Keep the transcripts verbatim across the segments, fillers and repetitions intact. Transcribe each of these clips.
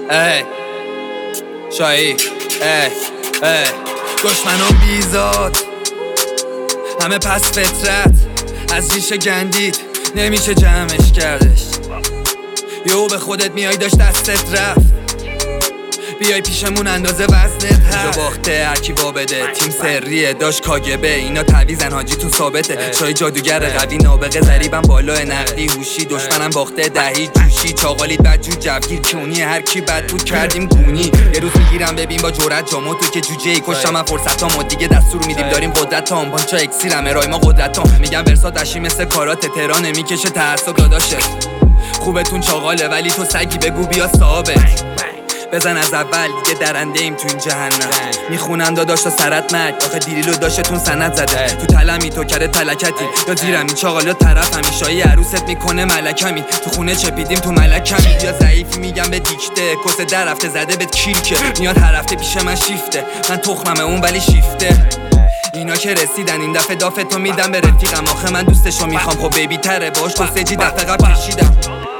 ای شایی ای ای دشمنان بیزاد همه پس فطرت از ریشه گندید نمیشه جمعش کردش. یهو به خودت میای داشت دستت رفت بیای پیشمون اندازه وزنت هست. اینجا باخته هرکی با بده تیم سریه داشت کاگبه اینا تعویزن حاجی تو ثابته. شای جادوگر قوی نابغه ضریبم بالا نقدی هوشی دشمنم باخته دهی جوشی چاقالید بدجو جوگیر کونی هر کی بد بود کردیم گونی. یه روز میگیرم ببین با جرأت جامو تو که جوجه ای کشتم من فرصتامو دیگه دستور میدیم داریم قدرت تا آمبانچا اکسیرم ارائه ما قدرت ها میگم ورسات دشی مثل کارات تهران میکشه تعصب داداشه. خوبتون چاقاله ولی تو سگی بگو بیا ثابت بزن از اول دیگه درنده ایم تو این جهنم. میخونن داداش تا سرت مک آخه دیریلو داشتتون سند زده تو تلمی تو کره تلکتی یا زیرم این چاقال یا طرف همیشایی عروست میکنه ملکمی تو خونه چپیدیم تو ملکمی یا ضعیفی میگم به دیکته کس در هفته زده بهت کیرکه میاد هر هفته پیش من شیفته من تخممه اون ولی شیفته. اینا که رسیدن این دفعه دافتو میدم به رفیقم آخه من دوستشو میخوام خب بیبی تره باش تو سجی دفعه قبل کشیدم.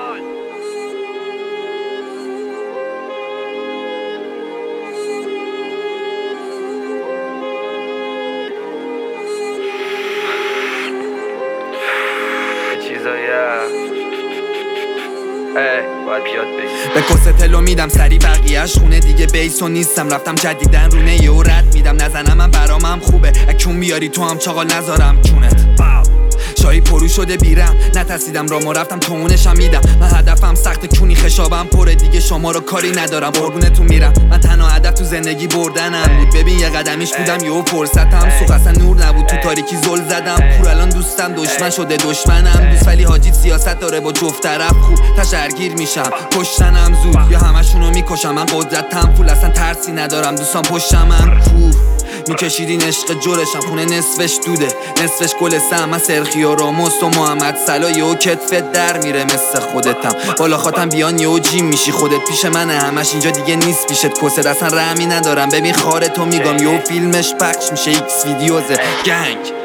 به کستلو میدم سری بقیهش خونه دیگه بیسو نیستم رفتم جدیدن رونه یه رد میدم نزنم من برامم خوبه اکون بیاری تو هم چاقال نذارم چونت شایی پرو شده بیرم نترسیدم رامو رفتم تونشم میدم من هدفم سخت کونی خشابم پره دیگه شما رو کاری ندارم قربونتون میرم من تنها هدف تو زندگی بردنم بود ببین یه قدمیش بودم یهو فرصتم سوخ اصلا نور نبود تو تاریکی زل زدم پور الان دوستم دشمن شده دشمنم دوست ولی حاجی سیاست داره با جفت طرف خوب تشرگیر میشم کشتنم زود یا همشونو میکشم من قدرتم فول اصلا ترسی ندارم دوستان پشتمم کوه میکشیدین عشق جورشم خونه نصفش دوده نصفش گل سم من سرخی و راموس و محمد صلاح یهو کتفت در میره مثل خودتم بالا خاطم بیان یهو جیم میشی خودت پیش منه همش اینجا دیگه نیست پیشت کسر اصلا رحمی ندارم ببین خارتو میگم یهو فیلمش پخش میشه ایکس ویدیوزه گنگ